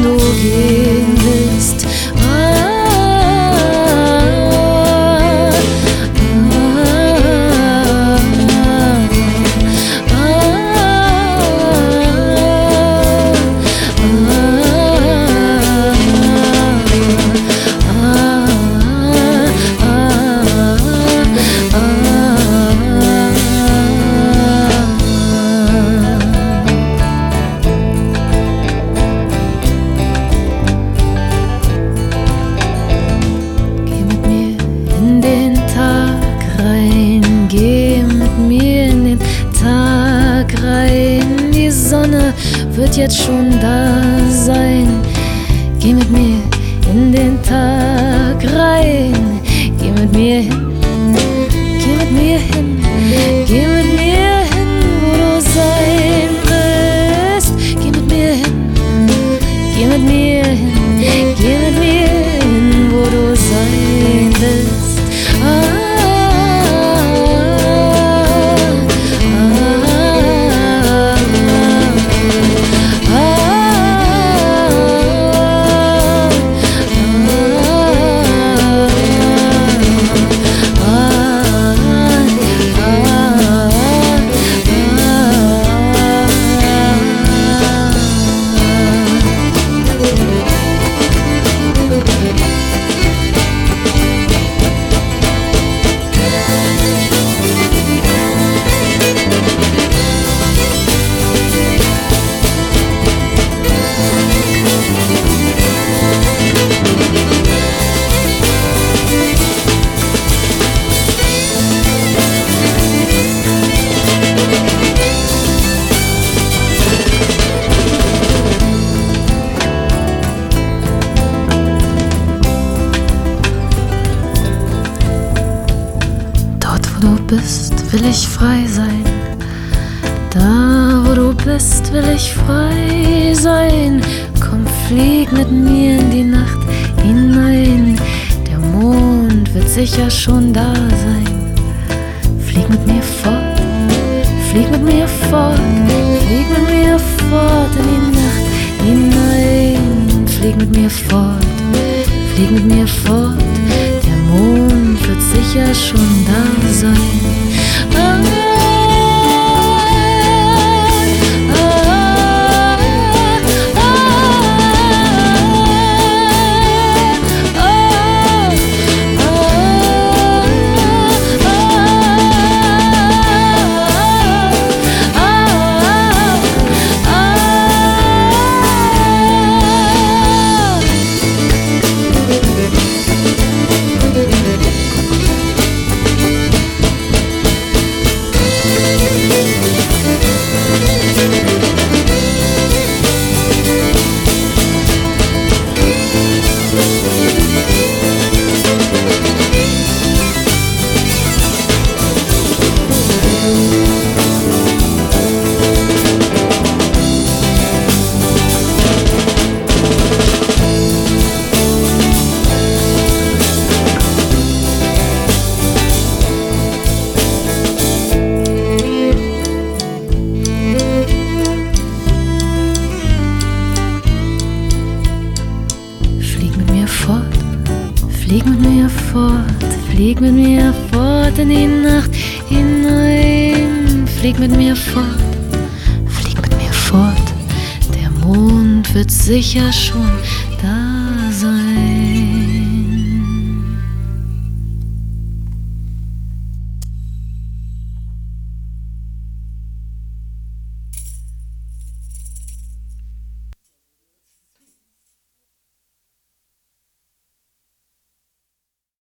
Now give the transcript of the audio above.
du gehen willst. Geh mit mir in den Tag rein, die Sonne wird jetzt schon da sein. Geh mit mir in den Tag rein, geh mit mir hin, geh mit mir hin, geh mit mir hin, wo du sein willst. Geh mit mir hin, geh mit mir hin, geh mit mir hin, wo du sein willst. Wo du bist, will ich frei sein. Da, wo du bist, will ich frei sein. Komm, flieg mit mir in die Nacht hinein. Der Mond wird sicher schon da sein. Flieg mit mir fort, flieg mit mir fort, flieg mit mir fort in die Nacht hinein. Flieg mit mir fort, flieg mit mir fort. Der Mond wird sicher schon da sein. Flieg mit mir fort, flieg mit mir fort in die Nacht hinein. Flieg mit mir fort, flieg mit mir fort. Der Mond wird sicher schon da